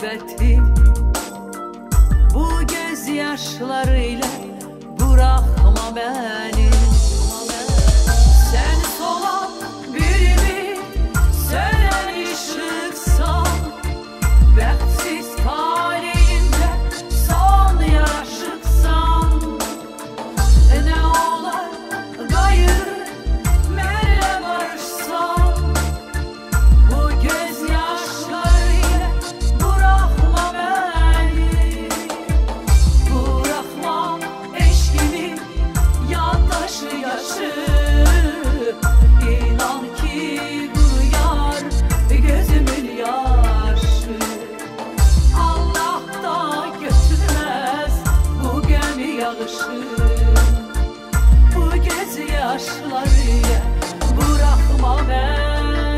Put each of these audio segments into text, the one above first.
müebbetim. Bu gözyaşlarıyla bırakma beni. Sen solan birimi sönen ışıksan, bəxtsiz talihimdə son yaraşıqsan. Ne olar qayıt mənlə barışsan, bu gözyaşlarıyla bırakma beni. Bırakma eşkimi yaddaşı yaşı, İnan ki kuruyar gözümün yaşı. Allah da götürmez bu gemi yağışı, bu gözyaşlarıyla bırakma beni.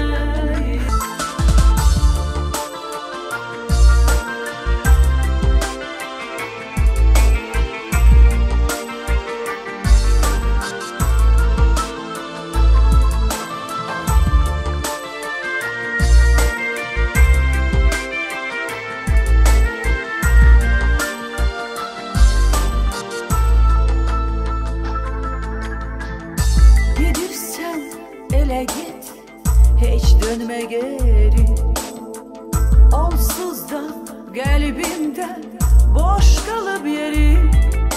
Gedirsen ele git, hiç dönme geri. Onsuz da kalbimde boş kalıp yeri.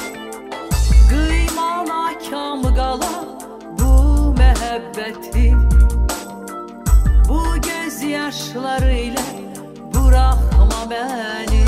Kıymana kam qala bu məhəbbətim. Bu gözyaşlarıyla bırakma beni.